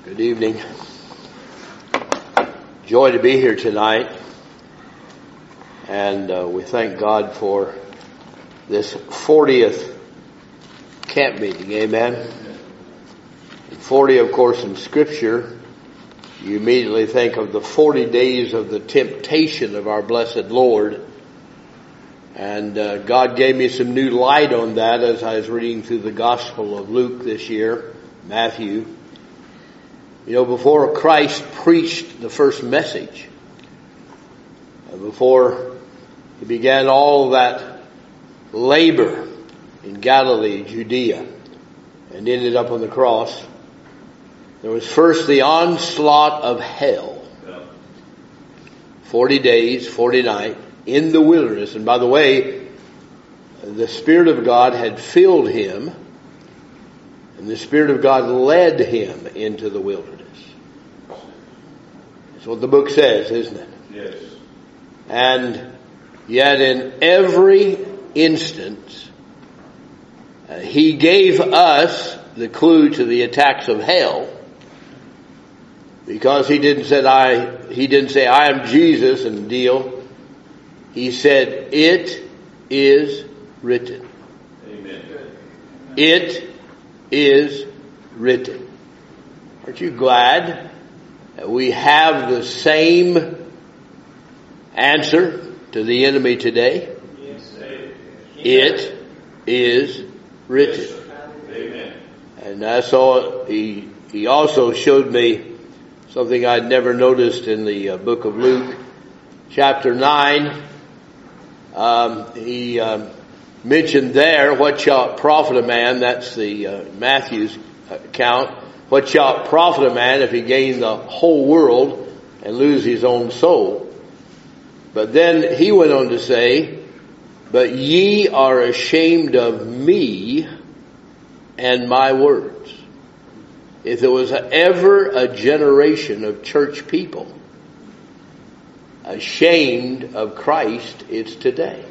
Good evening. Joy to be here tonight. And we thank God for this 40th camp meeting. Amen. And 40, of course, in Scripture, you immediately think of the 40 days of the temptation of our blessed Lord. And God gave me some new light on that as I was reading through the Gospel of Luke this year, Matthew. You know, before Christ preached the first message, before he began all that labor in Galilee, Judea, and ended up on the cross, there was first the onslaught of hell. 40 days, 40 nights in the wilderness. And by the way, the Spirit of God had filled him, and the Spirit of God led him into the wilderness. That's what the book says, isn't it? Yes. And yet in every instance, he gave us the clue to the attacks of hell, because he didn't say I am Jesus and deal. He said, it is written. Amen. It is written. Aren't you glad that we have the same answer to the enemy today? Yes. It is written. Amen. And I saw, he also showed me something I'd never noticed in the book of Luke, chapter 9. He mentioned there, what shall it profit a man, that's the Matthew's account, what shall it profit a man if he gain the whole world and lose his own soul? But then he went on to say, but ye are ashamed of me and my words. If there was ever a generation of church people ashamed of Christ, it's today.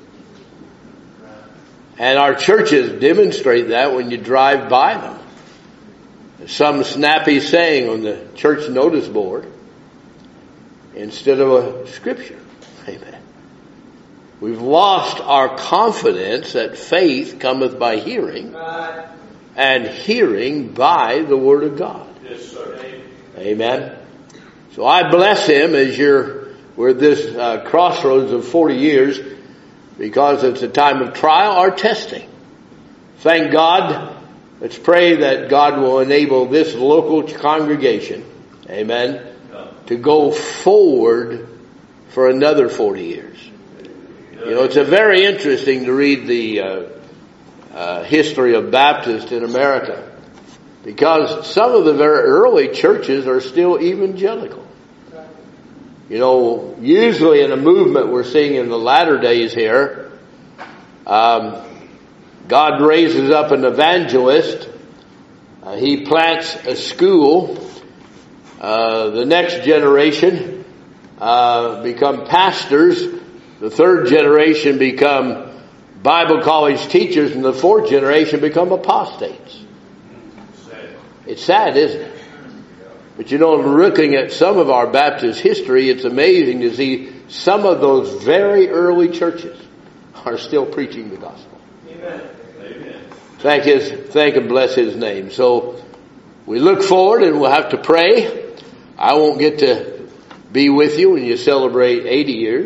And our churches demonstrate that when you drive by them. Some snappy saying on the church notice board instead of a scripture. Amen. We've lost our confidence that faith cometh by hearing, and hearing by the Word of God. Yes, sir. Amen. So I bless him as we're at this crossroads of 40 years, because it's a time of trial or testing. Thank God. Let's pray that God will enable this local congregation, amen, to go forward for another 40 years. You know, it's a very interesting to read the history of Baptists in America, because some of the very early churches are still evangelical. You know, usually in a movement we're seeing in the latter days here, God raises up an evangelist. He plants a school. The next generation become pastors. The third generation become Bible college teachers, and the fourth generation become apostates. It's sad, isn't it? But you know, looking at some of our Baptist history, it's amazing to see some of those very early churches are still preaching the gospel. Amen. Amen. Thank and bless his name. So we look forward, and we'll have to pray. I won't get to be with you when you celebrate 80 years.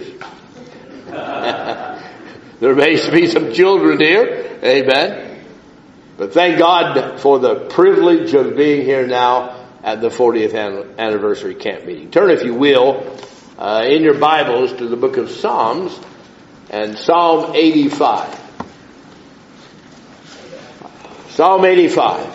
There may be some children here. Amen. But thank God for the privilege of being here now at the 40th anniversary camp meeting. Turn, if you will, in your Bibles to the book of Psalms and Psalm 85. Psalm 85.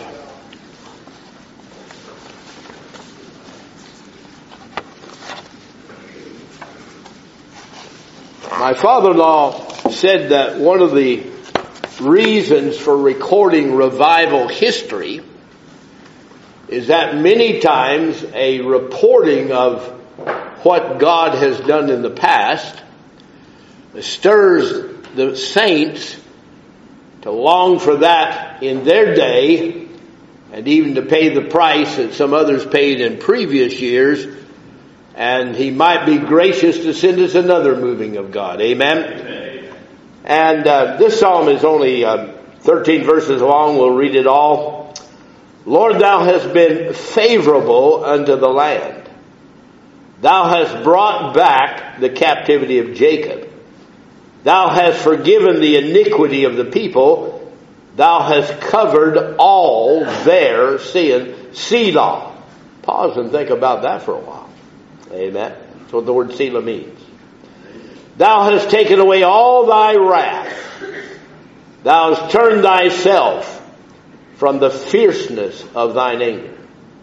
My father-in-law said that one of the reasons for recording revival history is that many times a reporting of what God has done in the past stirs the saints to long for that in their day and even to pay the price that some others paid in previous years. And He might be gracious to send us another moving of God. Amen? Amen. And this psalm is only 13 verses long. We'll read it all. Lord, Thou hast been favorable unto the land. Thou hast brought back the captivity of Jacob. Thou hast forgiven the iniquity of the people. Thou hast covered all their sin. Selah. Pause and think about that for a while. Amen. That's what the word Selah means. Thou hast taken away all thy wrath. Thou hast turned thyself from the fierceness of thine anger.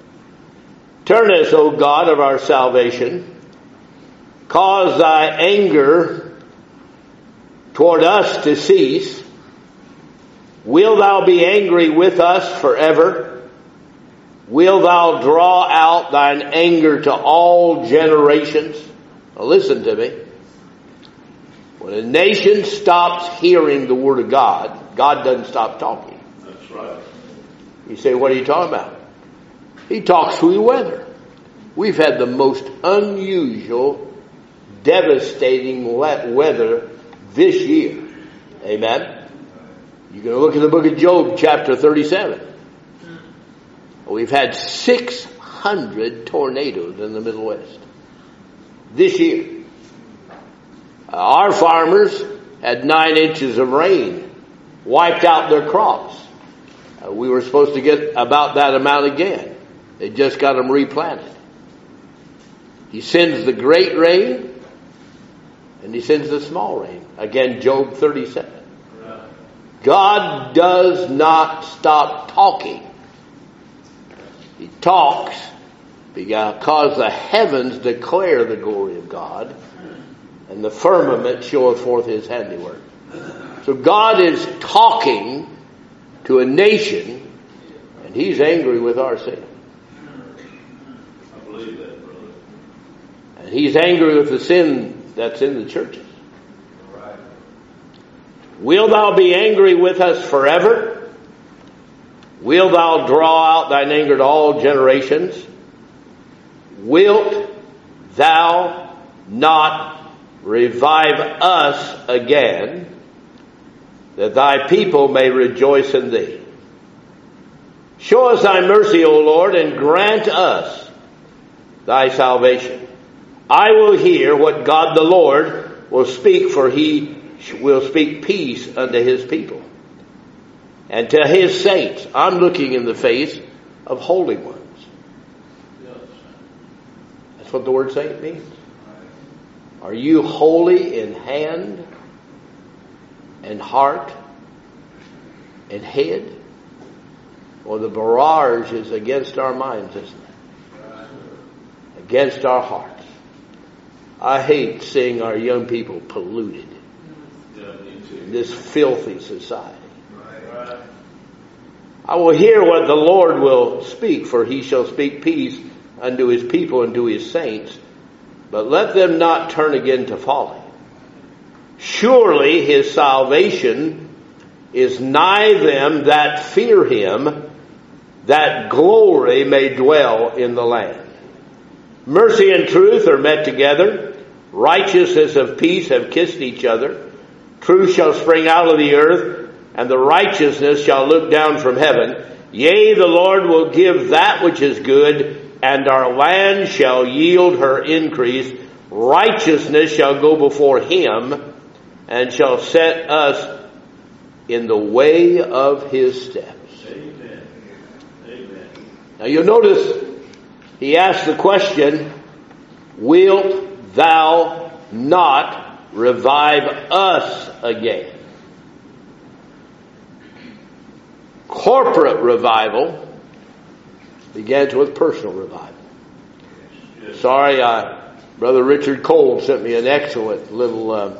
Turn us, O God of our salvation. Cause thy anger toward us to cease. Will thou be angry with us forever? Will thou draw out thine anger to all generations? Now listen to me. When a nation stops hearing the Word of God, God doesn't stop talking. That's right. You say, what are you talking about? He talks through the weather. We've had the most unusual, devastating weather this year. Amen? You can look at the book of Job, chapter 37. We've had 600 tornadoes in the Middle West this year. Our farmers had 9 inches of rain, wiped out their crops. We were supposed to get about that amount again. They just got them replanted. He sends the great rain, and He sends the small rain. Again, Job 37. God does not stop talking. He talks because the heavens declare the glory of God, and the firmament showeth forth His handiwork. So God is talking to a nation, and He's angry with our sin. I believe that, brother. And He's angry with the sin that's in the churches. Right. Will thou be angry with us forever? Will thou draw out thine anger to all generations? Wilt thou not revive us again, that thy people may rejoice in thee? Show us thy mercy, O Lord, and grant us thy salvation. I will hear what God the Lord will speak, for He will speak peace unto His people and to His saints. I'm looking in the face of holy ones. That's what the word saint means. Are you holy in hand and heart and head? Or the barrage is against our minds, isn't it? Against our hearts. I hate seeing our young people polluted in this filthy society. I will hear what the Lord will speak, for He shall speak peace unto His people and to His saints. But let them not turn again to folly. Surely His salvation is nigh them that fear Him, that glory may dwell in the land. Mercy and truth are met together. Righteousness of peace have kissed each other. Truth shall spring out of the earth, and the righteousness shall look down from heaven. Yea, the Lord will give that which is good, and our land shall yield her increase. Righteousness shall go before Him, and shall set us in the way of His steps. Amen. Amen. Now you'll notice he asks the question, wilt thou not revive us again? Corporate revival begins with personal revival. Yes. Sorry, Brother Richard Cole sent me an excellent little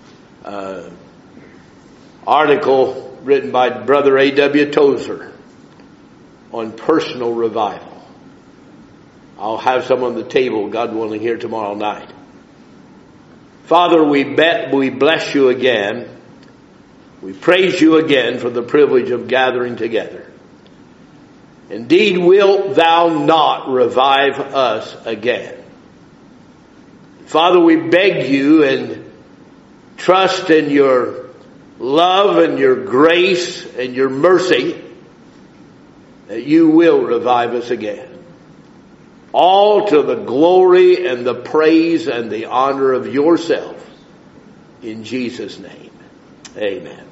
article written by Brother A.W. Tozer on personal revival. I'll have some on the table, God willing, here tomorrow night. Father, we bless you again. We praise you again for the privilege of gathering together. Indeed, wilt thou not revive us again? Father, we beg you and trust in your love and your grace and your mercy that you will revive us again. All to the glory and the praise and the honor of yourself. In Jesus' name, amen.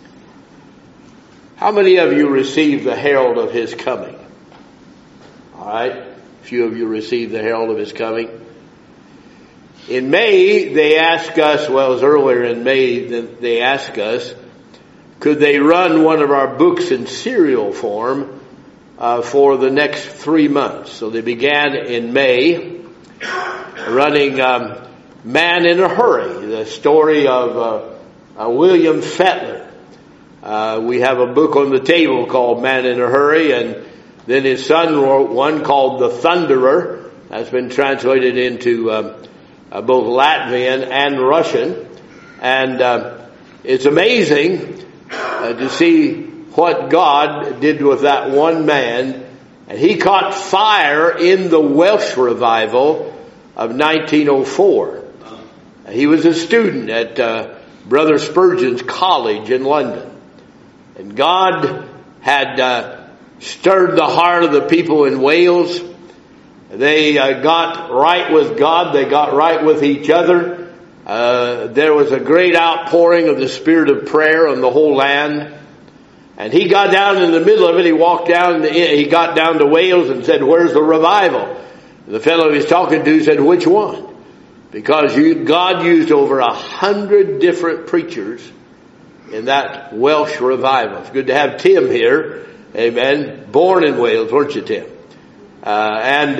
How many of you received the herald of his coming? All right. A few of you received the herald of his coming. In May, they asked us, well, it was earlier in May, that they asked us, could they run one of our books in serial form for the next 3 months? So they began in May, running Man in a Hurry, the story of William Fettler. We have a book on the table called Man in a Hurry, and then his son wrote one called The Thunderer. That's been translated into both Latvian and Russian. And it's amazing to see what God did with that one man. And he caught fire in the Welsh revival of 1904. He was a student at Brother Spurgeon's College in London. And God had stirred the heart of the people in Wales. They got right with God. They got right with each other. There was a great outpouring of the spirit of prayer on the whole land. And he got down in the middle of it. He got down to Wales and said, "Where's the revival?" The fellow he was talking to said, "Which one?" Because God used over 100 different preachers in that Welsh revival. It's good to have Tim here. Amen. Born in Wales, weren't you, Tim? And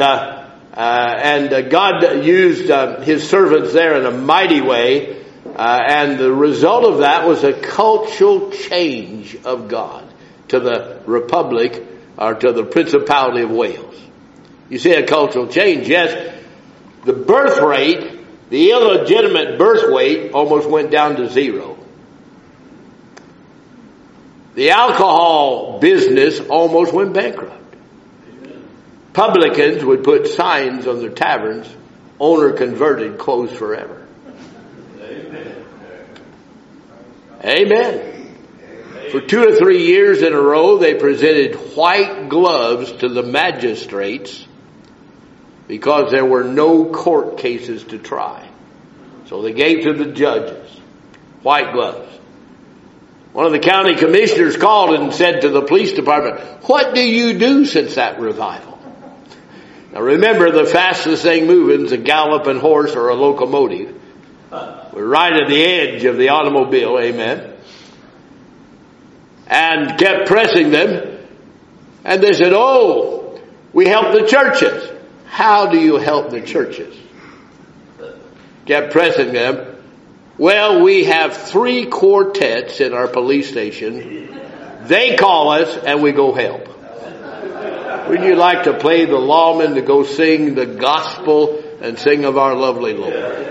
God used his servants there in a mighty way. And the result of that was a cultural change of God to the Republic, or to the Principality of Wales. You see a cultural change, yes. The birth rate, the illegitimate birth rate, almost went down to 0. The alcohol business almost went bankrupt. Publicans would put signs on their taverns, owner converted, closed forever. Amen. For 2 or 3 years in a row, they presented white gloves to the magistrates because there were no court cases to try. So they gave to the judges white gloves. One of the county commissioners called and said to the police department, "What do you do since that revival?" Now remember, the fastest thing moving is a galloping horse or a locomotive. We're right at the edge of the automobile, amen. And kept pressing them. And they said, "Oh, we help the churches." "How do you help the churches?" Kept pressing them. "Well, we have 3 quartets in our police station. They call us and we go help." Wouldn't you like to play the lawman to go sing the gospel and sing of our lovely Lord?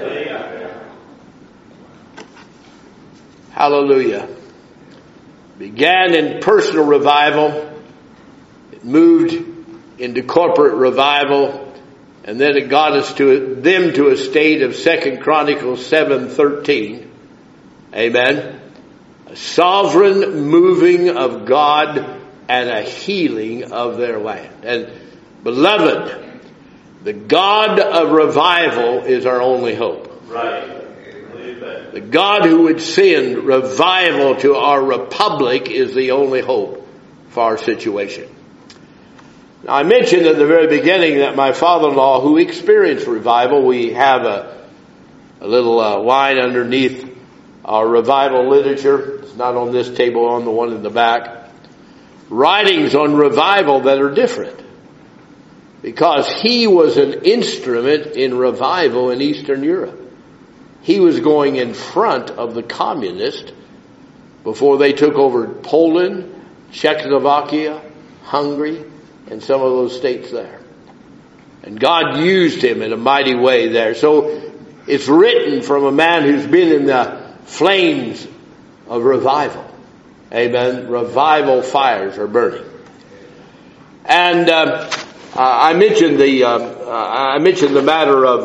Hallelujah. Began in personal revival. It moved into corporate revival. And then it got us to a state of 2 Chronicles 7:13. Amen. A sovereign moving of God and a healing of their land. And beloved, the God of revival is our only hope. Right. The God who would send revival to our republic is the only hope for our situation. Now, I mentioned at the very beginning that my father-in-law, who experienced revival, we have a little line underneath our revival literature. It's not on this table, on the one in the back. Writings on revival that are different. Because he was an instrument in revival in Eastern Europe. He was going in front of the communists before they took over Poland, Czechoslovakia, Hungary, and some of those states there. And God used him in a mighty way there. So it's written from a man who's been in the flames of revival. Amen. Revival fires are burning. And I mentioned the matter of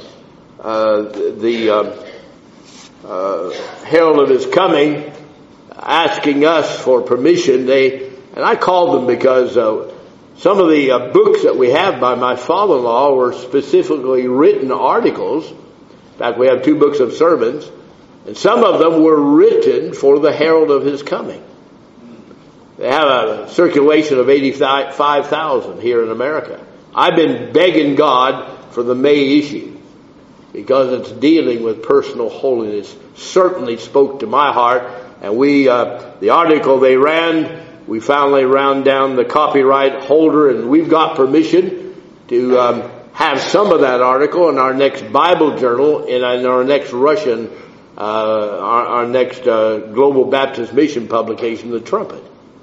the herald of his coming, asking us for permission. And I called them because some of the books that we have by my father-in-law were specifically written articles. In fact, we have 2 books of sermons, and some of them were written for the herald of his coming. They have a circulation of 85,000 here in America. I've been begging God for the May issue because it's dealing with personal holiness. Certainly spoke to my heart, and the article they ran, we finally ran down the copyright holder, and we've got permission to have some of that article in our next Bible journal and in our next Russian, our next Global Baptist Mission publication, The Trumpet.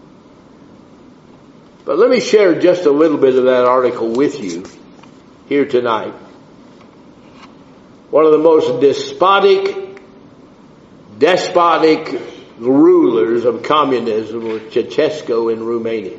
But let me share just a little bit of that article with you here tonight. One of the most despotic rulers of communism was Ceausescu in Romania.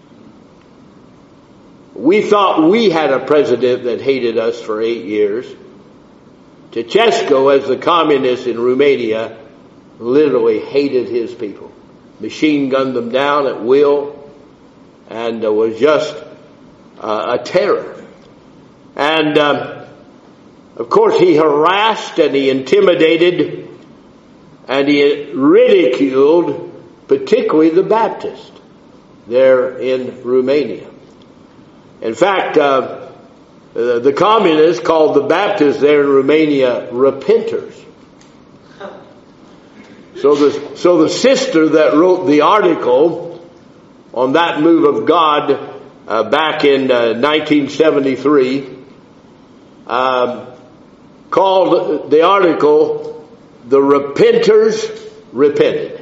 We thought we had a president that hated us for 8 years. Ceausescu, as the communist in Romania, literally hated his people. Machine gunned them down at will, and was just a terror. And of course he harassed and he intimidated and he ridiculed particularly the Baptists there in Romania. In fact, the communists called the Baptists there in Romania repenters. So the sister that wrote the article on that move of God back in 1973 called the article "The Repenters Repented."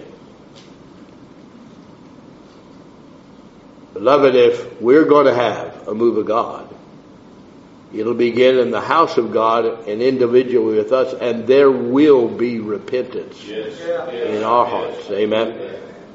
Beloved, if we're going to have a move of God, it'll begin in the house of God and individually with us, and there will be repentance in our hearts. Amen.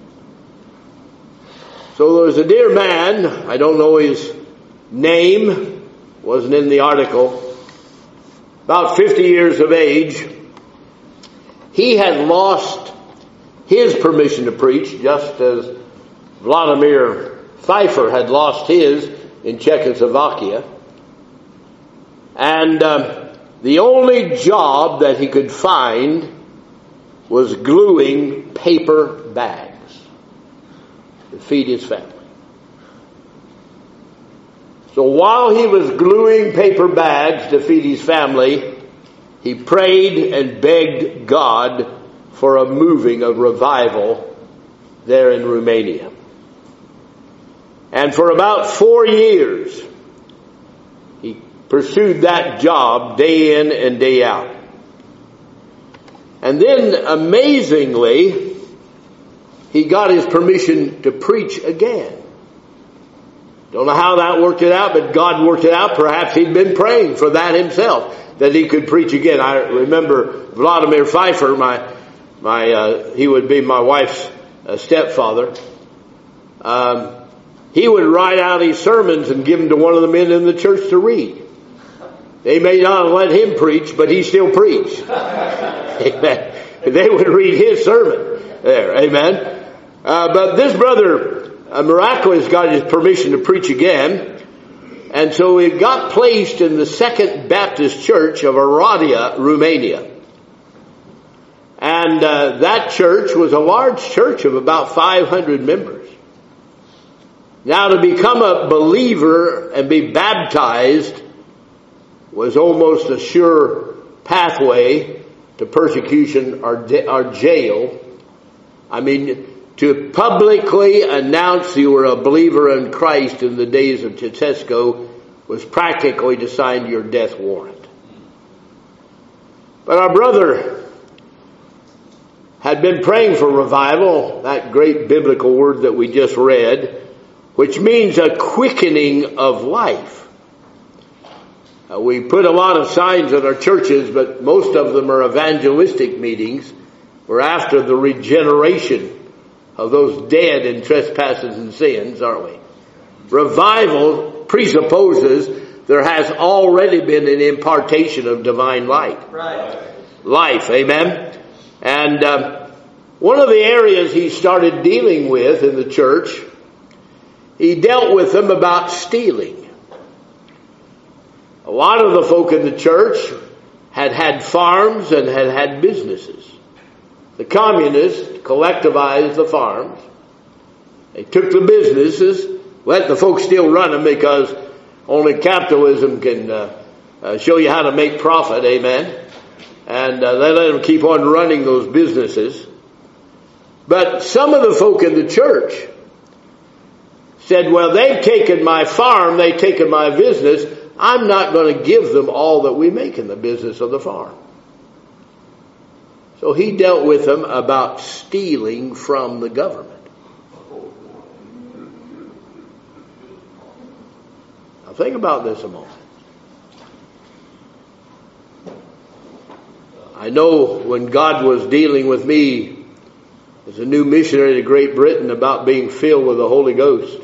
So there was a dear man, I don't know his name, wasn't in the article, about 50 years of age. He had lost his permission to preach, just as Vladimir Pfeiffer had lost his in Czechoslovakia. And the only job that he could find was gluing paper bags to feed his family. So while he was gluing paper bags to feed his family, he prayed and begged God for a moving of revival there in Romania. And for about 4 years, he pursued that job day in and day out. And then, amazingly, he got his permission to preach again. Don't know how that worked it out, but God worked it out. Perhaps he'd been praying for that himself, that he could preach again. I remember Vladimir Pfeiffer, he would be my wife's stepfather. He would write out his sermons and give them to one of the men in the church to read. They may not have let him preach, but he still preached. Amen. They would read his sermon there. Amen. But this brother miraculously got his permission to preach again. And so he got placed in the Second Baptist Church of Oradea, Romania. And that church was a large church of about 500 members. Now, to become a believer and be baptized was almost a sure pathway to persecution or jail. I mean, to publicly announce you were a believer in Christ in the days of Ceausescu was practically to sign your death warrant. But our brother had been praying for revival, that great biblical word that we just read, which means a quickening of life. We put a lot of signs at our churches, but most of them are evangelistic meetings. We're after the regeneration of those dead in trespasses and sins, aren't we? Revival presupposes there has already been an impartation of divine light. Right. Life, amen? And one of the areas he started dealing with in the church, he dealt with them about stealing. A lot of the folk in the church had farms and had businesses. The communists collectivized the farms. They took the businesses, let the folks still run them because only capitalism can show you how to make profit, amen? And they let them keep on running those businesses. But some of the folk in the church said, well, they've taken my farm, they've taken my business, I'm not going to give them all that we make in the business of the farm. So he dealt with them about stealing from the government. Now think about this a moment. I know when God was dealing with me as a new missionary to Great Britain about being filled with the Holy Ghost,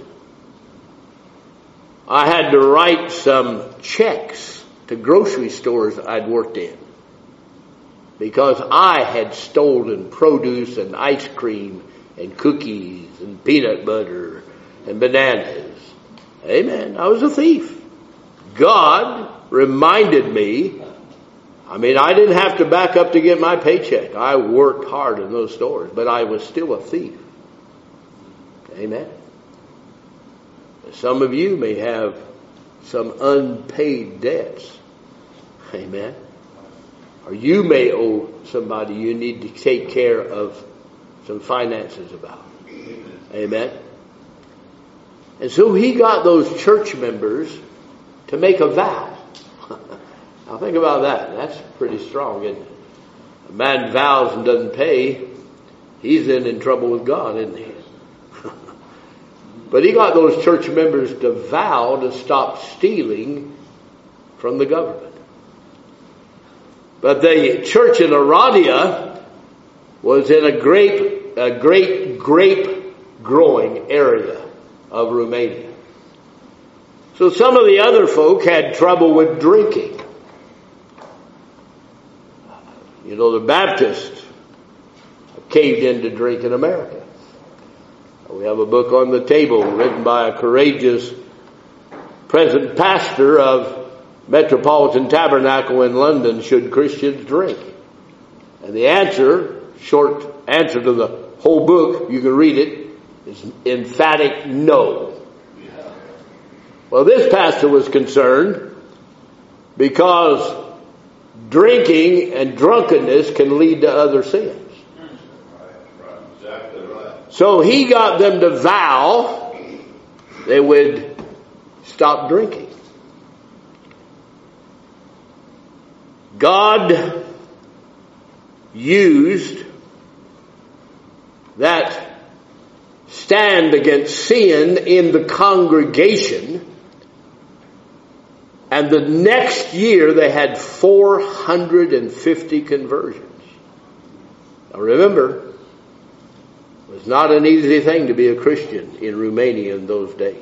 I had to write some checks to grocery stores I'd worked in because I had stolen produce and ice cream and cookies and peanut butter and bananas. Amen. I was a thief. God reminded me. I didn't have to back up to get my paycheck. I worked hard in those stores, but I was still a thief. Amen. Some of you may have some unpaid debts. Amen. Or you may owe somebody you need to take care of some finances about. Amen. And so he got those church members to make a vow. Now think about that. That's pretty strong, isn't it? A man vows and doesn't pay, he's then in trouble with God, isn't he? But he got those church members to vow to stop stealing from the government. But the church in Oradea was in a great grape growing area of Romania. So some of the other folk had trouble with drinking. You know, the Baptists caved into drink in America. We have a book on the table written by a courageous present pastor of Metropolitan Tabernacle in London, Should Christians Drink? And the answer, short answer to the whole book, you can read it, is emphatic no. Well, this pastor was concerned because drinking and drunkenness can lead to other sins. Exactly right. So he got them to vow they would stop drinking. God used that stand against sin in the congregation, and the next year they had 450 conversions. Now remember, it was not an easy thing to be a Christian in Romania in those days.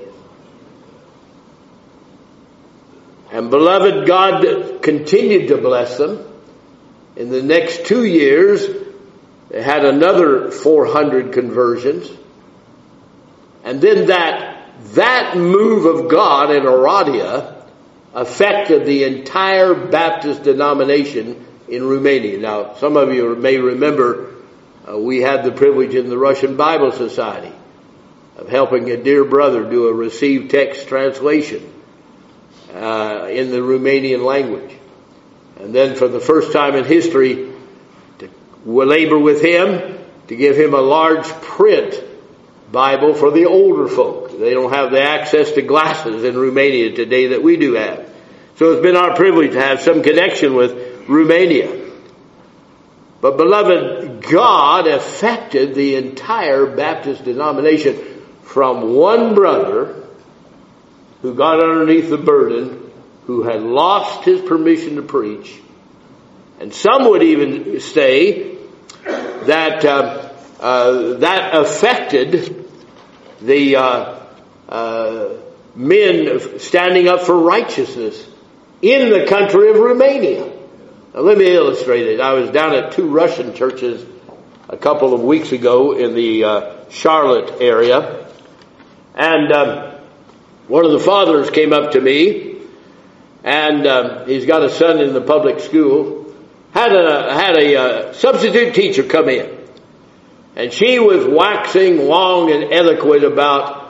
And beloved, God continued to bless them. In the next 2 years, they had another 400 conversions. And then that move of God in Oradea affected the entire Baptist denomination in Romania. Now, some of you may remember we had the privilege in the Russian Bible Society of helping a dear brother do a received text translation in the Romanian language. And then for the first time in history, to labor with him to give him a large print Bible for the older folk. They don't have the access to glasses in Romania today that we do have. So it's been our privilege to have some connection with Romania. But beloved, God affected the entire Baptist denomination from one brother who got underneath the burden, who had lost his permission to preach. And some would even say that that affected the men standing up for righteousness in the country of Romania. Now let me illustrate it. I was down at 2 Russian churches a couple of weeks ago in the Charlotte area, and one of the fathers came up to me, and he's got a son in the public school, had a substitute teacher come in, and she was waxing long and eloquent about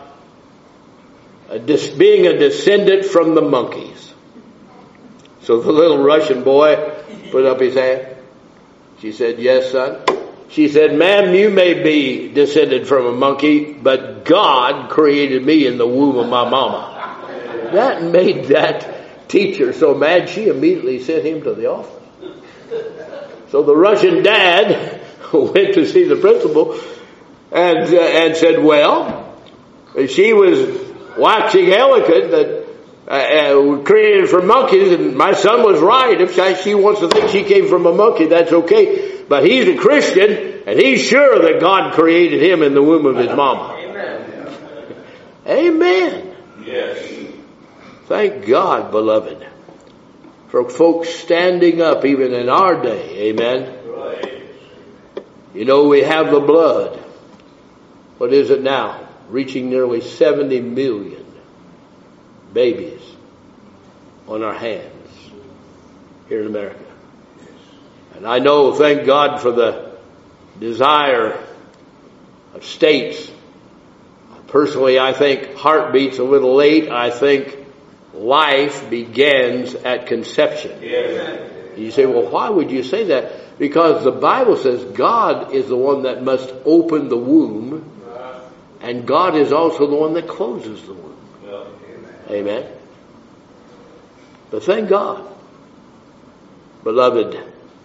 being a descendant from the monkeys. So the little Russian boy put up his hand. She said, "Yes, son." She said, "Ma'am, you may be descended from a monkey, but God created me in the womb of my mama." That made that teacher so mad, she immediately sent him to the office. So the Russian dad went to see the principal and said, "Well, she was waxing eloquent that created from monkeys, and my son was right. If she wants to think she came from a monkey, that's okay. But he's a Christian, and he's sure that God created him in the womb of his mama." Amen. Amen. Yes. Thank God, beloved, for folks standing up even in our day. Amen. Right. You know, we have the blood. What is it now? Reaching nearly 70 million babies on our hands here in America. And I know, thank God for the desire of states. Personally, I think heartbeat's a little late. I think life begins at conception. Yes. You say, well, why would you say that? Because the Bible says God is the one that must open the womb, and God is also the one that closes the womb. Amen. But thank God, beloved,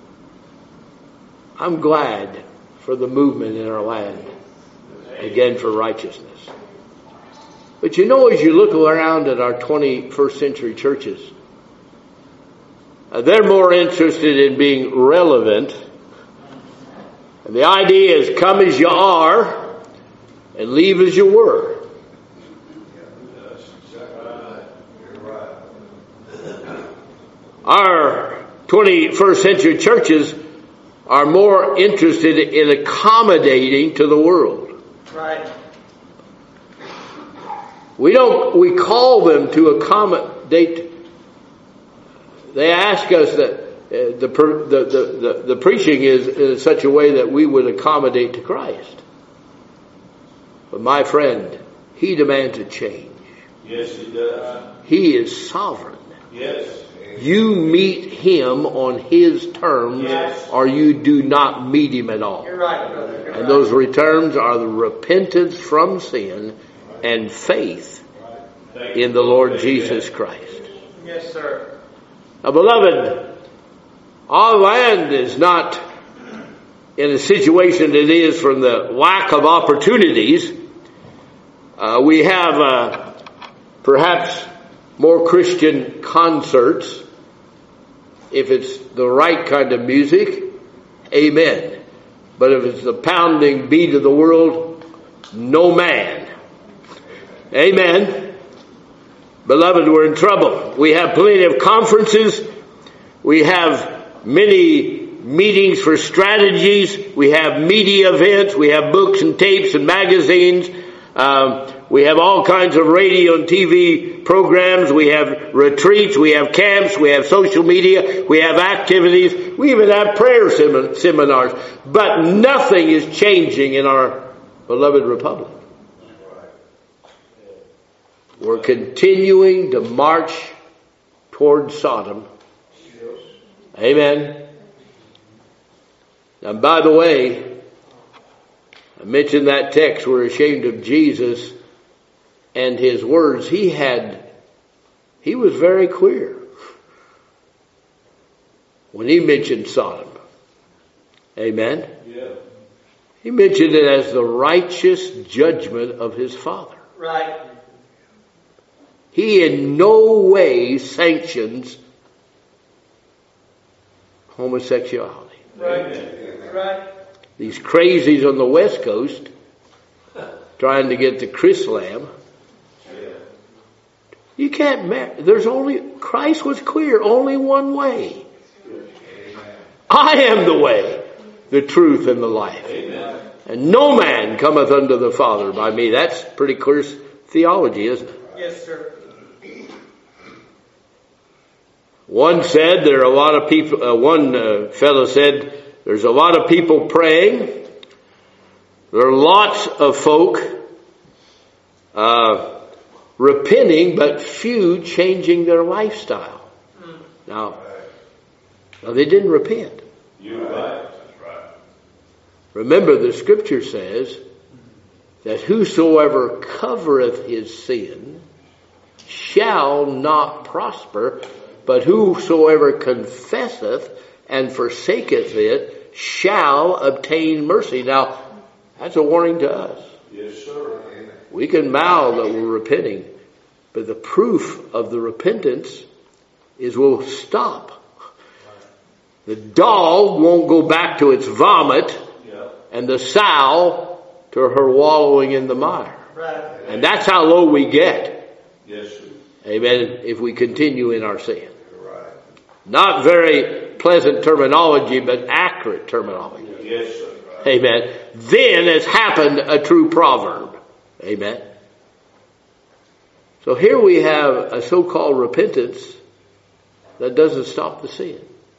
I'm glad for the movement in our land, again, for righteousness. But you know, as you look around at our 21st century churches, they're more interested in being relevant. And the idea is come as you are and leave as you were. Our 21st century churches are more interested in accommodating to the world. Right. We call them to accommodate. They ask us that the preaching is in such a way that we would accommodate to Christ. But my friend, He demands a change. Yes, He does. He is sovereign. Yes. You meet Him on His terms, Yes. or you do not meet Him at all. You're right, brother. You're And right. those returns are the repentance from sin and faith in the Lord Jesus Christ. Yes, sir. Now, beloved, our land is not in a situation it is from the lack of opportunities. We have perhaps more Christian concerts, if it's the right kind of music. Amen. But if it's the pounding beat of the world, no man. Amen. Beloved, we're in trouble. We have plenty of conferences. We have many meetings for strategies. We have media events. We have books and tapes and magazines. We have all kinds of radio and TV programs. We have retreats. We have camps. We have social media. We have activities. We even have prayer seminars. But nothing is changing in our beloved republic. We're continuing to march toward Sodom. Amen. And by the way, I mentioned that text, we're ashamed of Jesus and His words. He was very clear when He mentioned Sodom. Amen. Yeah. He mentioned it as the righteous judgment of His Father. Right. He in no way sanctions homosexuality. Right. Right. These crazies on the West Coast trying to get the Chrislam. You can't marry. Christ was clear, only one way. I am the way, the truth, and the life. Amen. And no man cometh unto the Father by me. That's pretty clear theology, isn't it? Yes, sir. One said there are a lot of people, one fellow said, there's a lot of people praying. There are lots of folk repenting, but few changing their lifestyle. Now they didn't repent. You're right. That's right. Remember, the scripture says that whosoever covereth his sin shall not prosper, but whosoever confesseth and forsaketh it shall obtain mercy. Now, that's a warning to us. Yes, sir. We can mouth that we're repenting, but the proof of the repentance is we'll stop. The dog won't go back to its vomit, and the sow to her wallowing in the mire. Right. And that's how low we get. Yes, sir. Amen. If we continue in our sin. Right. Not very pleasant terminology, but accurate terminology. Yes, sir. Right. Amen. Then has happened a true proverb. Amen. So here we have a so-called repentance that doesn't stop the sin.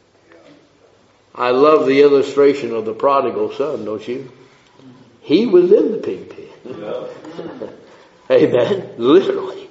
I love the illustration of the prodigal son, don't you? He was in the pig pen. Yeah. Amen. Literally.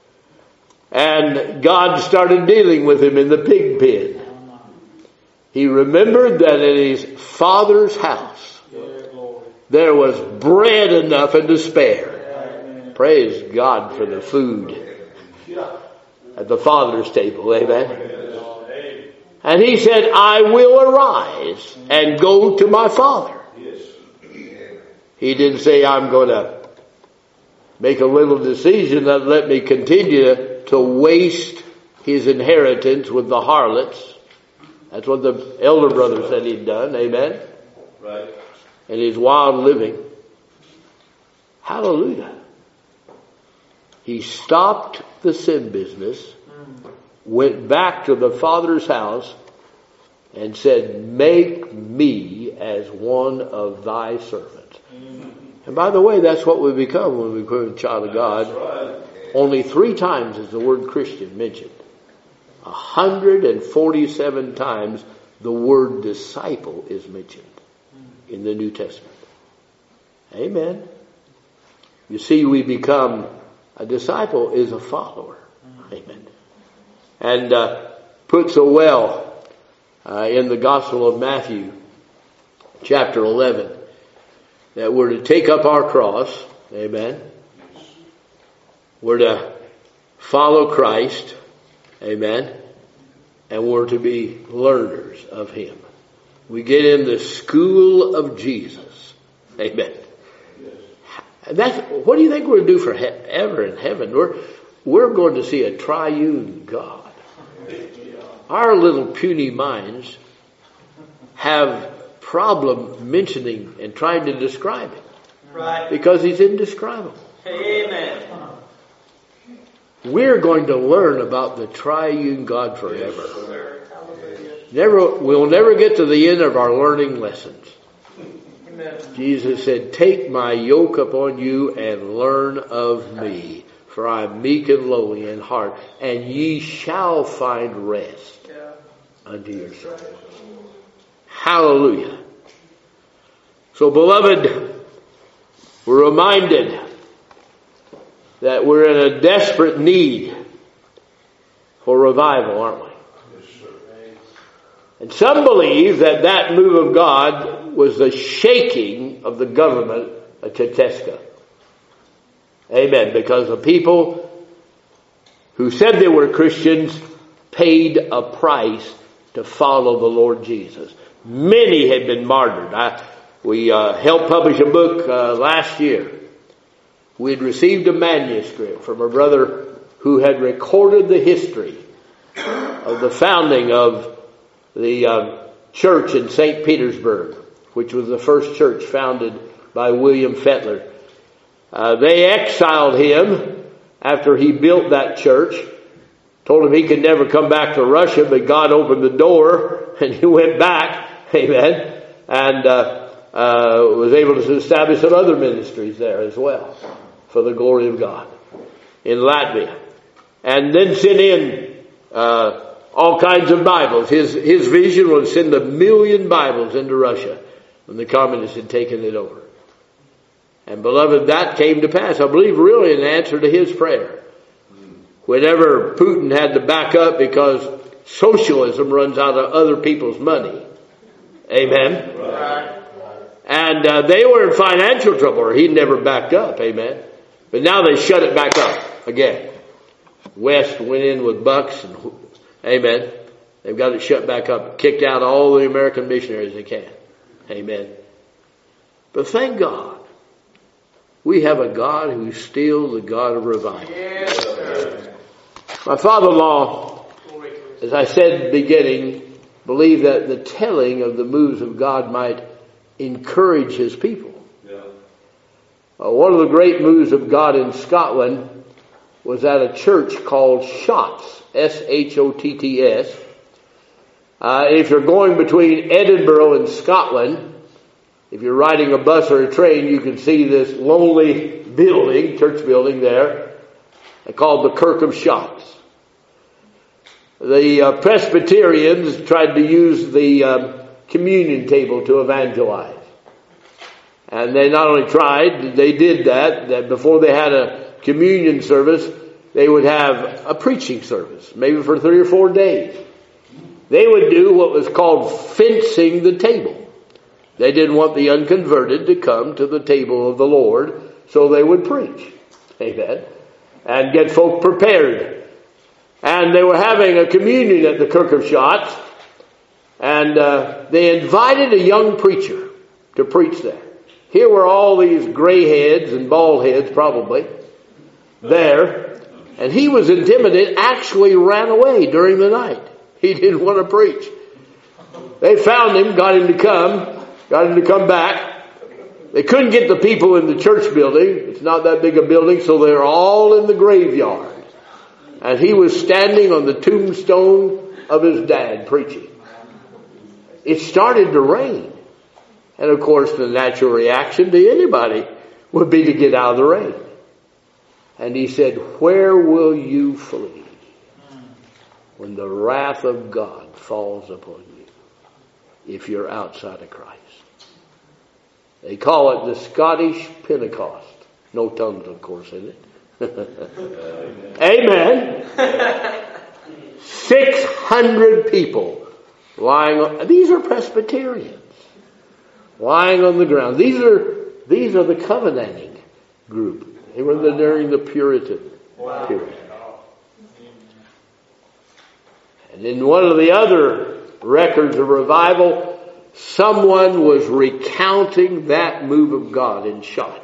And God started dealing with him in the pig pen. He remembered that in his father's house there was bread enough and to spare. Praise God for the food at the Father's table. Amen. And he said, I will arise and go to my father. Yes. He didn't say, I'm going to make a little decision that let me continue to waste his inheritance with the harlots. That's what the elder brother said he'd done. Amen. Right. And his wild living. Hallelujah. He stopped the sin business, went back to the Father's house, and said, make me as one of thy servants. And by the way, that's what we become when we become a child of God. That's right. Only 3 times is the word Christian mentioned. 147 times the word disciple is mentioned in the New Testament. Amen. You see, we become a disciple is a follower. Amen. And put so well in the Gospel of Matthew, chapter 11, that we're to take up our cross. Amen. We're to follow Christ. Amen. And we're to be learners of Him. We get in the school of Jesus. Amen. And what do you think we're going to do forever in heaven? We're going to see a triune God. Our little puny minds have problem mentioning and trying to describe Him. Right. Because He's indescribable. Amen. We're going to learn about the triune God forever. We'll never get to the end of our learning lessons. Amen. Jesus said, take my yoke upon you and learn of me, for I am meek and lowly in heart, and ye shall find rest unto your souls. Hallelujah. So, beloved, we're reminded that we're in a desperate need for revival, aren't we? And some believe that move of God was the shaking of the government of Cheteska. Amen. Because the people who said they were Christians paid a price to follow the Lord Jesus. Many had been martyred. We helped publish a book last year. We had received a manuscript from a brother who had recorded the history of the founding of the church in St. Petersburg, which was the first church founded by William Fettler. They exiled him after he built that church. Told him he could never come back to Russia, but God opened the door and he went back. Amen. And was able to establish some other ministries there as well for the glory of God in Latvia. And then sent in all kinds of Bibles. His vision was to send 1 million Bibles into Russia when the communists had taken it over. And beloved, that came to pass. I believe really in answer to his prayer. Whenever Putin had to back up because socialism runs out of other people's money. Amen. Right. And they were in financial trouble, or he never backed up. Amen. But now they shut it back up again. West went in with bucks and amen. They've got it shut back up. Kicked out all the American missionaries they can. Amen. But thank God, we have a God who's still the God of revival. Yes, sir. My father-in-law, as I said at the beginning, believed that the telling of the moves of God might encourage his people. Yeah. One of the great moves of God in Scotland was at a church called Shotts, S-H-O-T-T-S. If you're going between Edinburgh and Scotland, if you're riding a bus or a train, you can see this lonely building, church building there, called the Kirk of Shotts. The Presbyterians tried to use the communion table to evangelize. And they not only tried, they did that before they had a communion service, they would have a preaching service, maybe for 3 or 4 days. They would do what was called fencing the table. They didn't want the unconverted to come to the table of the Lord, so they would preach. Amen. And get folk prepared. And they were having a communion at the Kirk of Shotts, and they invited a young preacher to preach there. Here were all these gray heads and bald heads probably there, and he was intimidated, actually ran away during the night. He didn't want to preach. They found him, got him to come back. They couldn't get the people in the church building. It's not that big a building, so they're all in the graveyard. And he was standing on the tombstone of his dad preaching. It started to rain. And of course the natural reaction to anybody would be to get out of the rain. And he said, "Where will you flee when the wrath of God falls upon you if you're outside of Christ?" They call it the Scottish Pentecost. No tongues, of course, in it. Amen. 600 people lying on, these are Presbyterians lying on the ground. These are the covenanting group. They were during the Puritan period. And in one of the other records of revival, someone was recounting that move of God in Shotts.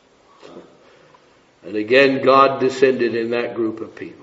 And again, God descended in that group of people.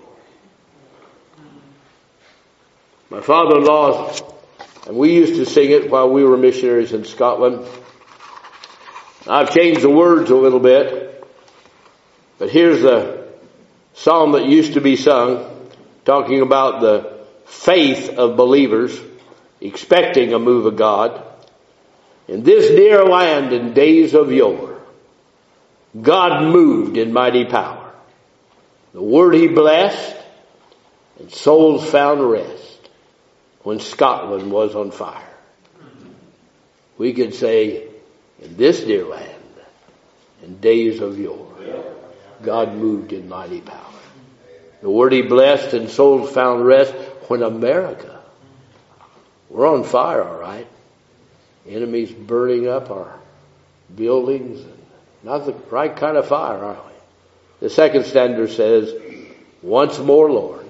My father-in-law, and we used to sing it while we were missionaries in Scotland. I've changed the words a little bit, but here's the psalm that used to be sung, talking about the faith of believers, expecting a move of God. In this dear land in days of yore, God moved in mighty power. The word he blessed, and souls found rest when Scotland was on fire. We could say, in this dear land, in days of yore, God moved in mighty power. The word he blessed and souls found rest when America, we're on fire, all right. Enemies burning up our buildings. Not the right kind of fire, are we? The second stanza says, "Once more, Lord,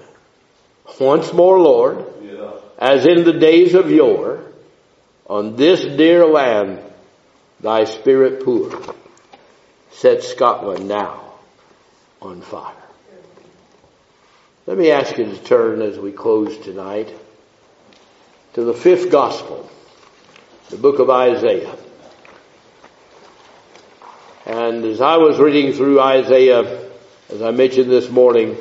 as in the days of yore, on this dear land, thy spirit pour, set Scotland now on fire." Let me ask you to turn as we close tonight to the 5th gospel, the book of Isaiah. And as I was reading through Isaiah As I mentioned this morning,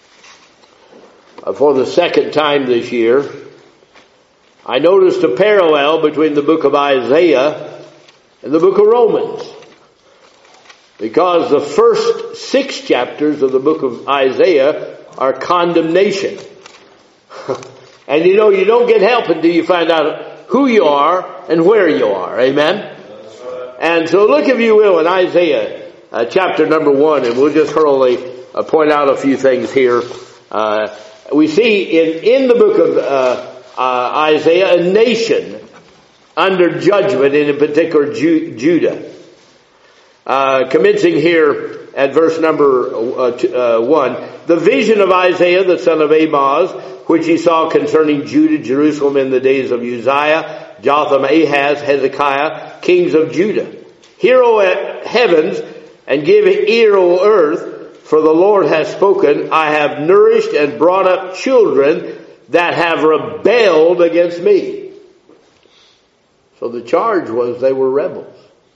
for the second time this year, I noticed a parallel between the book of Isaiah and the book of Romans. Because the first 6 chapters of the book of Isaiah are condemnation. And you know, you don't get help until you find out who you are and where you are. Amen? And so look, if you will, in Isaiah chapter number 1, and we'll just hurriedly point out a few things here. We see in the book of Isaiah a nation under judgment, and in particular Judah. Commencing here at verse number 1, the vision of Isaiah the son of Amoz, which he saw concerning Judah, Jerusalem in the days of Uzziah, Jotham, Ahaz, Hezekiah, kings of Judah. Hear, O heavens, and give ear, O earth, for the Lord has spoken. I have nourished and brought up children that have rebelled against me. So the charge was they were rebels.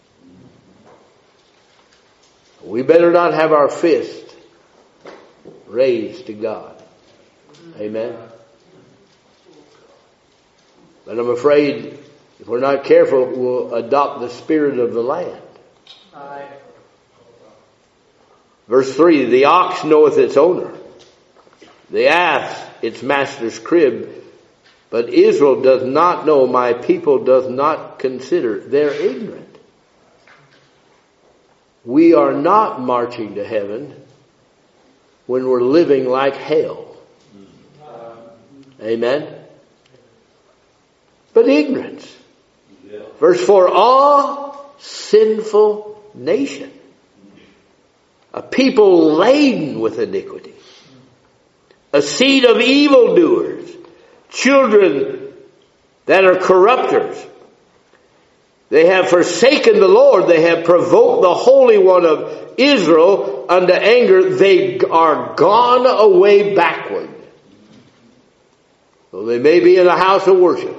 We better not have our fist raised to God. Amen. But I'm afraid if we're not careful, we'll adopt the spirit of the land. Aye. Verse 3, the ox knoweth its owner, the ass its master's crib, but Israel does not know, my people does not consider. They're ignorant. We are not marching to heaven when we're living like hell. Amen? But ignorance. Verse 4, all sinful nation, a people laden with iniquity, a seed of evildoers, children that are corrupters. They have forsaken the Lord. They have provoked the Holy One of Israel unto anger. They are gone away backward. Though they may be in a house of worship,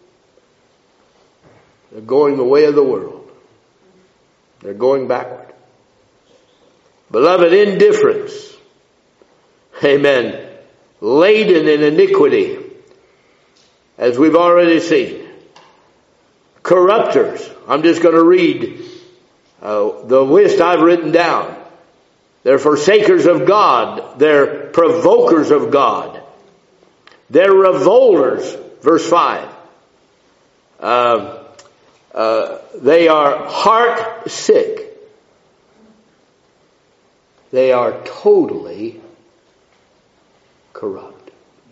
they're going the way of the world. They're going backward. Beloved, indifference. Amen. Laden in iniquity, as we've already seen. Corrupters. I'm just going to read the list I've written down. They're forsakers of God. They're provokers of God. They're revolters. Verse 5. They are heart sick. They are totally corrupt.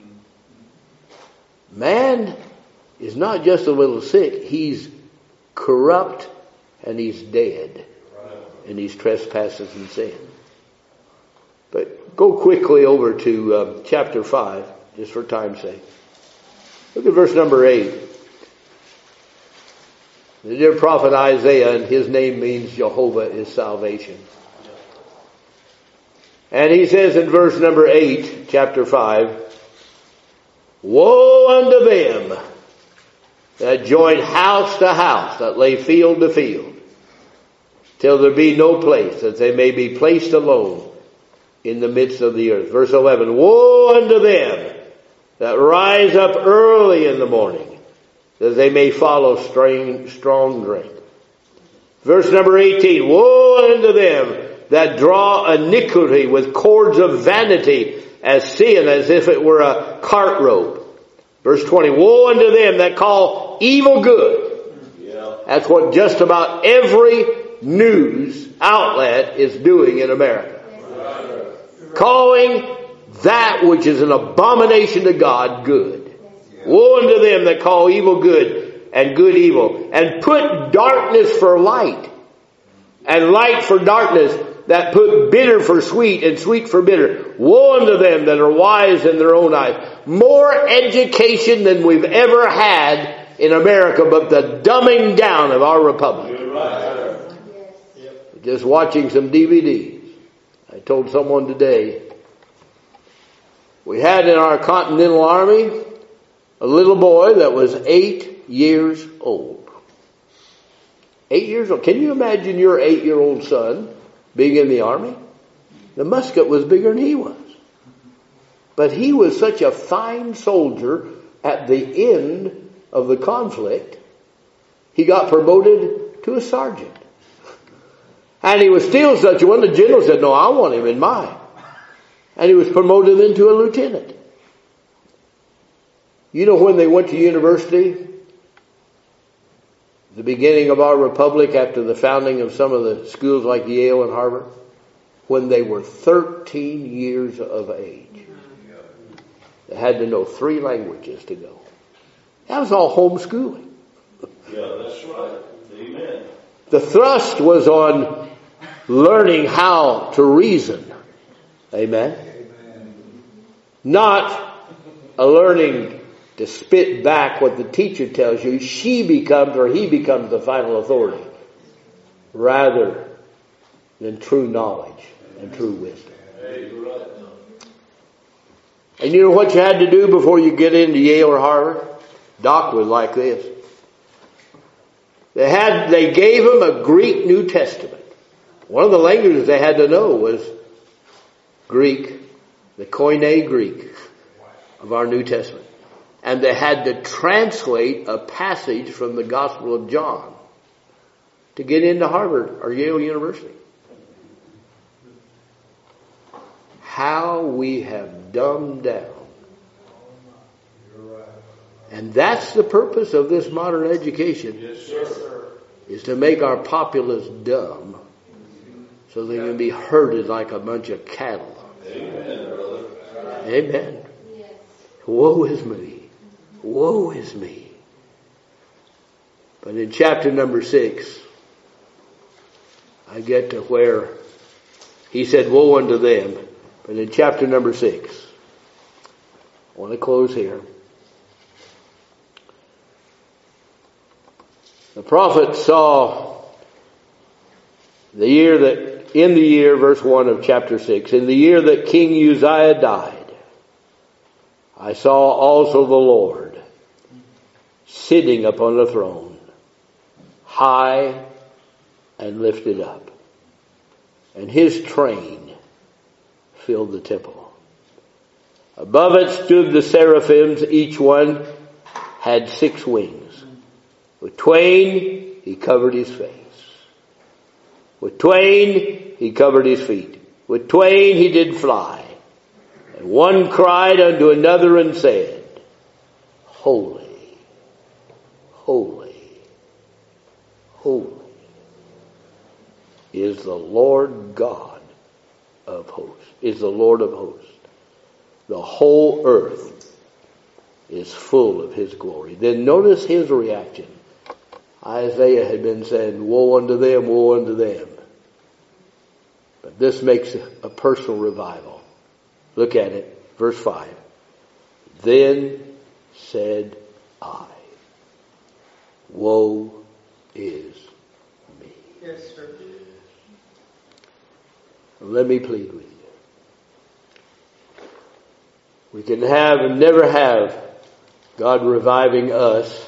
Man is not just a little sick. He's corrupt and he's dead in his trespasses and sin. But go quickly over to chapter 5, just for time's sake. Look at verse number 8. The dear prophet Isaiah, and his name means Jehovah is salvation. And he says in verse number 8, chapter 5, woe unto them that join house to house, that lay field to field, till there be no place, that they may be placed alone in the midst of the earth. Verse 11, woe unto them that rise up early in the morning, that they may follow strong drink. Verse number 18, woe unto them that draw iniquity with cords of vanity, as seeing as if it were a cart rope. Verse 20, woe unto them that call evil good. Yeah. That's what just about every news outlet is doing in America. Right. Calling that which is an abomination to God good. Yeah. Woe unto them that call evil good and good evil, and put darkness for light and light for darkness, that put bitter for sweet and sweet for bitter. Woe unto them that are wise in their own eyes. More education than we've ever had in America, but the dumbing down of our republic. Right. Just watching some DVDs. I told someone today, we had in our Continental Army a little boy that was 8 years old. 8 years old. Can you imagine your 8-year-old son being in the army? The musket was bigger than he was. But he was such a fine soldier at the end of the conflict, he got promoted to a sergeant. And he was still such a one, the general said, no, I want him in mine. And he was promoted into a lieutenant. You know when they went to university, the beginning of our republic after the founding of some of the schools like Yale and Harvard, when they were 13 years of age. They had to know 3 languages to go. That was all homeschooling. Yeah, that's right. Amen. The thrust was on learning how to reason. Amen. Not a learning to spit back what the teacher tells you. She becomes or he becomes the final authority. Rather than true knowledge and true wisdom. Hey, you're right. And you know what you had to do before you get into Yale or Harvard? Doc was like this. They gave him a Greek New Testament. One of the languages they had to know was Greek, the Koine Greek of our New Testament. And they had to translate a passage from the Gospel of John to get into Harvard or Yale University. How we have dumbed down. And that's the purpose of this modern education. Yes, sir. Is to make our populace dumb so they can be herded like a bunch of cattle. Amen, brother. Amen. Woe is me. Woe is me. But in chapter number 6, I get to where he said, woe unto them. But in chapter number 6, I want to close here. The prophet saw in the year, verse 1 of chapter 6, in the year that King Uzziah died, I saw also the Lord sitting upon a throne, high and lifted up, and his train filled the temple. Above it stood the seraphims, each one had 6 wings. With twain he covered his face. With twain he covered his feet. With twain he did fly. And one cried unto another and said, Holy, holy, holy is the Lord God of hosts, is the Lord of hosts. The whole earth is full of his glory. Then notice his reaction. Isaiah had been saying, woe unto them, woe unto them. But this makes a personal revival. Look at it, verse 5. Then said I, woe is me. Yes, sir. Let me plead with you. We can have and never have God reviving us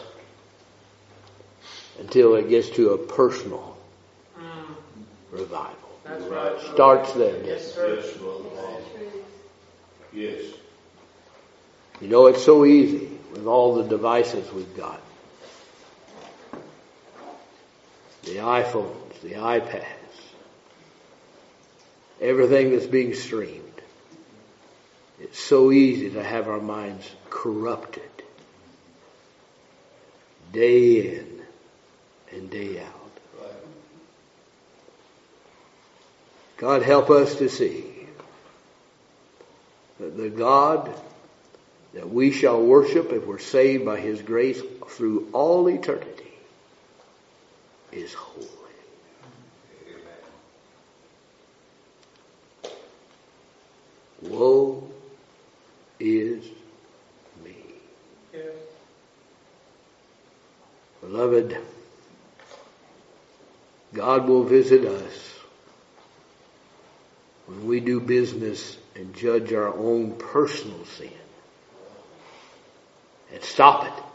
until it gets to a personal revival. That's right. Starts there. Yes, sir. Yes, brother. Yes. You know, it's so easy with all the devices we've got. The iPhones, the iPads, everything that's being streamed. It's so easy to have our minds corrupted day in and day out. God help us to see that the God that we shall worship if we're saved by his grace through all eternity is holy. Woe is me. Yes. Beloved, God will visit us when we do business and judge our own personal sin. And stop it.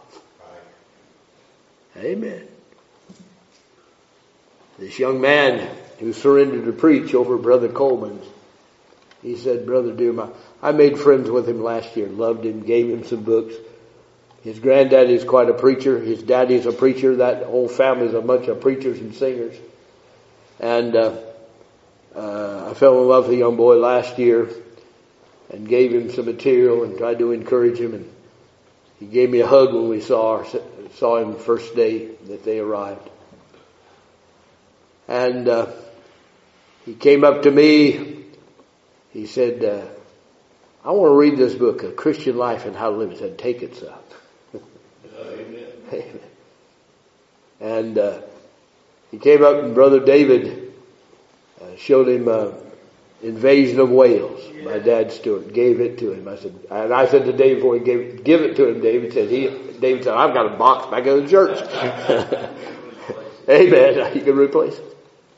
Amen. This young man who surrendered to preach over Brother Coleman's He said, Brother Doom, I made friends with him last year, loved him, gave him some books. His granddaddy's quite a preacher. His daddy's a preacher. That whole family's a bunch of preachers and singers. And I fell in love with the young boy last year and gave him some material and tried to encourage him. And he gave me a hug when we saw him the first day that they arrived. And he came up to me. He said, I want to read this book, A Christian Life and How to Live. I said, take it, son. Amen. And he came up and Brother David showed him Invasion of Wales by Dad Stewart. Gave it to him. I said to David before he give it to him, David said, I've got a box back in the church. Amen. You can replace it.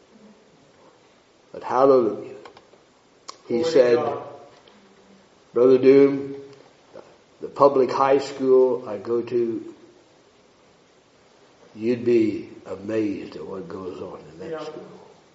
But hallelujah. He said, Brother Doom, the public high school I go to, you'd be amazed at what goes on in that school.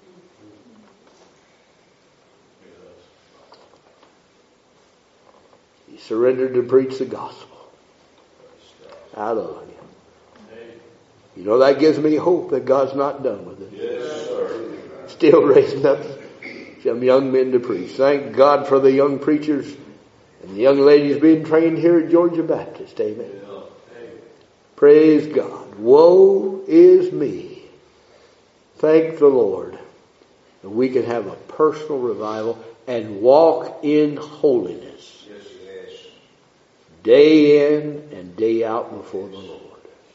He surrendered to preach the gospel. Hallelujah. You know, that gives me hope that God's not done with it. Yes, sir. Still raising up some young men to preach. Thank God for the young preachers and the young ladies being trained here at Georgia Baptist. Amen. Praise God. Woe is me. Thank the Lord that we can have a personal revival and walk in holiness. Yes. Day in and day out before the Lord.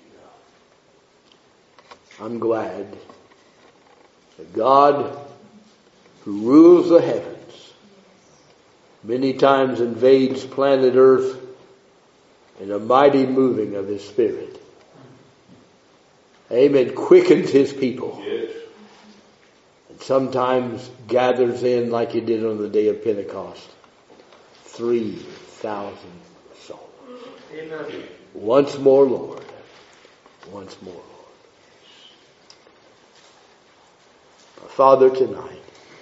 I'm glad that God, who rules the heavens, many times invades planet Earth in a mighty moving of His Spirit. Amen. Quickens His people. Yes. And sometimes gathers in like He did on the day of Pentecost. 3,000 souls. Amen. Once more, Lord. Once more, Lord. Father, tonight,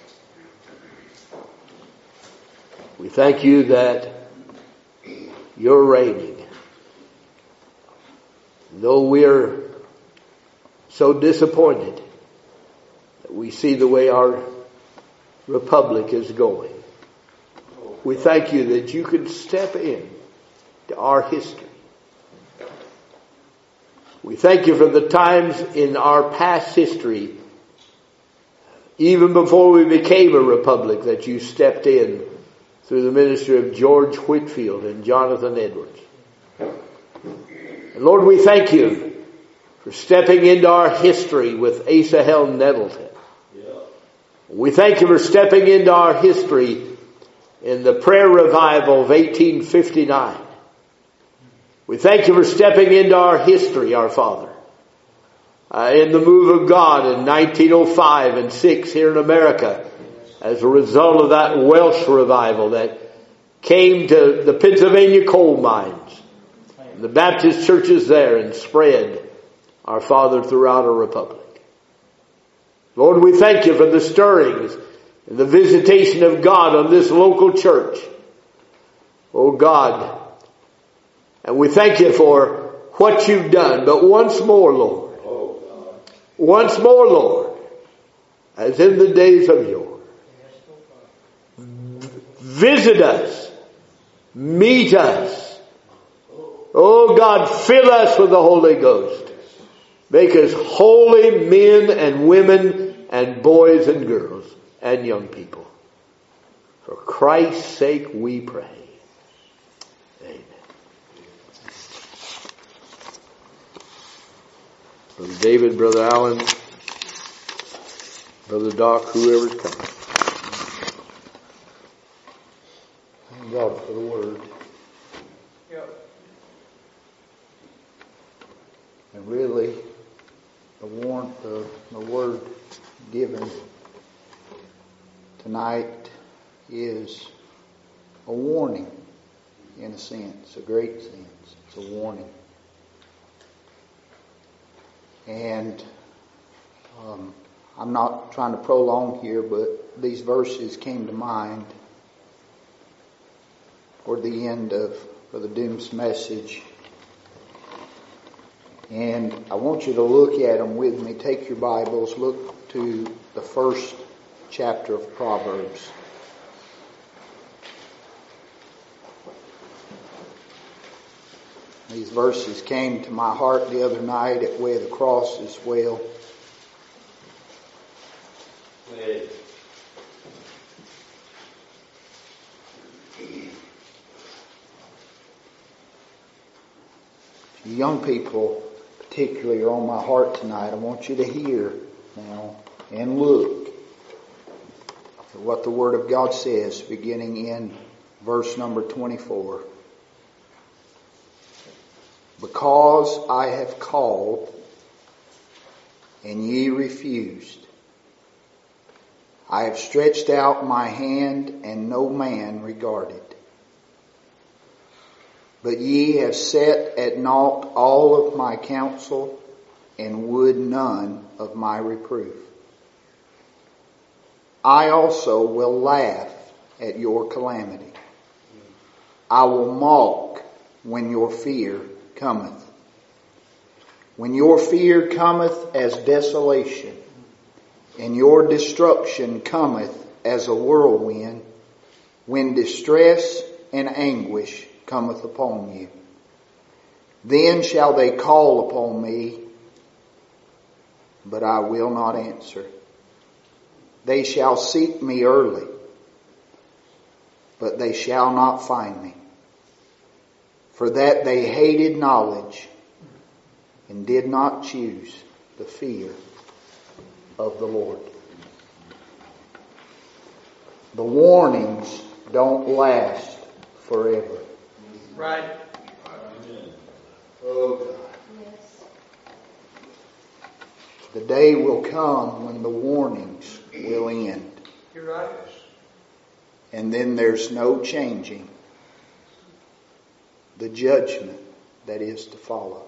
we thank you that you're reigning. Though we're so disappointed that we see the way our republic is going, we thank you that you can step in to our history. We thank you for the times in our past history, even before we became a republic, that you stepped in through the ministry of George Whitfield and Jonathan Edwards. And Lord, we thank you for stepping into our history with Asahel Nettleton. We thank you for stepping into our history in the prayer revival of 1859. We thank you for stepping into our history, our Father, in the move of God in 1905 and 6 here in America as a result of that Welsh revival that came to the Pennsylvania coal mines and the Baptist churches there and spread, our Father, throughout our republic. Lord, we thank you for the stirrings and the visitation of God on this local church. Oh God, and we thank you for what you've done. But once more, Lord, once more, Lord, as in the days of yore, visit us, meet us. Oh God, fill us with the Holy Ghost. Make us holy men and women and boys and girls and young people. For Christ's sake we pray. Amen. Brother David, Brother Allen, Brother Doc, whoever's coming. Thank God for the Word. Yep. And really, the warmth of the Word given tonight is a warning, in a sense, a great sense. It's a warning. And I'm not trying to prolong here, but these verses came to mind toward the end of Brother Doom's message. And I want you to look at them with me. Take your Bibles, look to the first chapter of Proverbs. These verses came to my heart the other night at Way of the Cross as well. You young people particularly are on my heart tonight. I want you to hear now and look at what the Word of God says, beginning in verse number 24. Because I have called, and ye refused. I have stretched out my hand, and no man regarded. But ye have set at naught all of my counsel, and would none of my reproof. I also will laugh at your calamity. I will mock when your fear cometh. When your fear cometh as desolation, and your destruction cometh as a whirlwind, when distress and anguish cometh upon you. Then shall they call upon me, but I will not answer. They shall seek me early, but they shall not find me. For that they hated knowledge, and did not choose the fear of the Lord. The warnings don't last forever. Right. Oh, God. Yes. The day will come when the warnings will end. You're right. And then there's no changing the judgment that is to follow.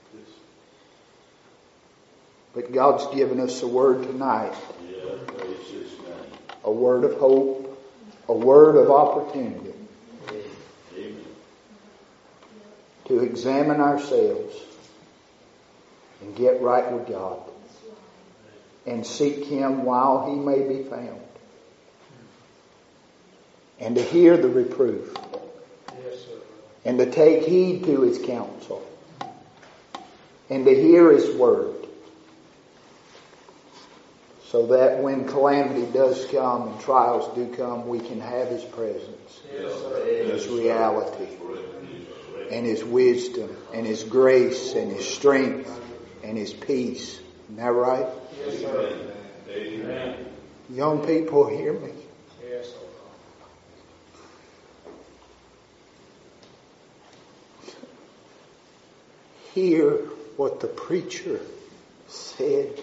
But God's given us a word tonight. Yeah, praise His name. A word of hope. A word of opportunity. Amen. To examine ourselves and get right with God. And seek Him while He may be found. And to hear the reproof. Yes, sir. And to take heed to His counsel. And to hear His word. So that when calamity does come and trials do come, we can have His presence. Yes, sir. His reality. And His wisdom. And His grace. And His strength. And His peace. Isn't that right? Yes, sir. Amen. Young people, hear me. Yes, sir. Hear what the preacher said.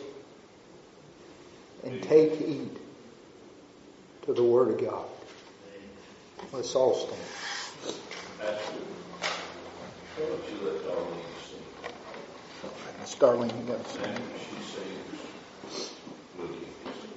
And take heed to the Word of God. Let's all stand. Pastor, why don't you let Darlene sing? Starling, you got to stand. After she sings, we'll get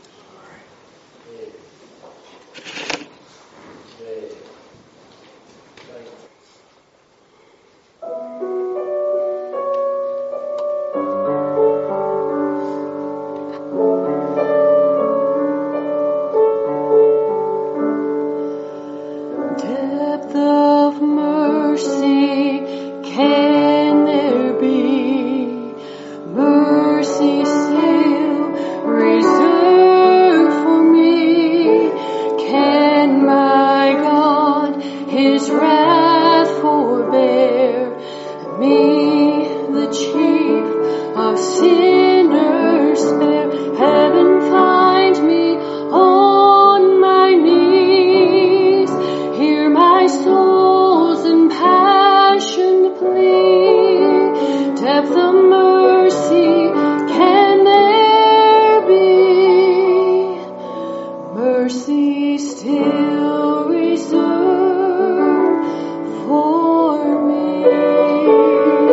Depth of mercy, can there be mercy still reserved for me? Can my God His wrath forbear me, the chief of sinners spare? Heaven find me on my knees, hear my soul's impassioned plea. Depth of mercy, can there be mercy still reserved for me?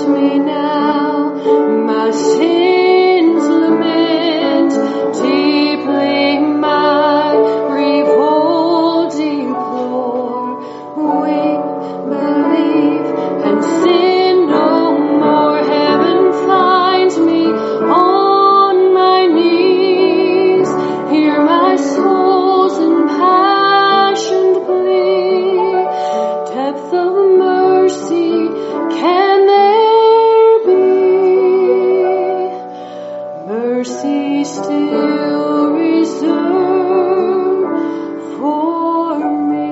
me now, my sins lament, deeply my revolt deplore. Weep, believe, and sin no more. Heaven finds me on my knees. Hear my soul's impassioned plea. Depth of mercy, can there be? Mercy still reserved for me.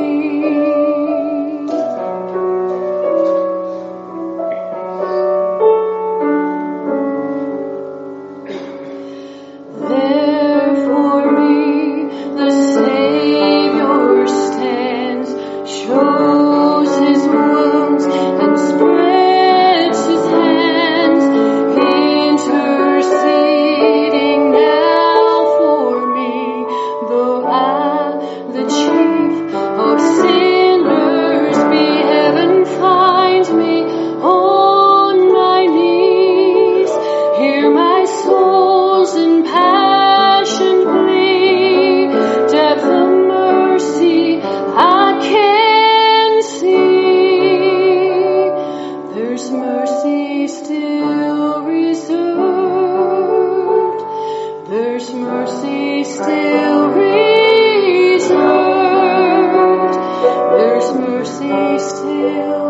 There for me the Savior stands, shows his wounds and spreads his hands, interceding now for me. Though I, the chief of sinners, be, heaven finds me on my knees. Hear my soul's impassioned plea. Depth of mercy I can see. There's mercy still reserved. There's mercy still reserved. There's mercy still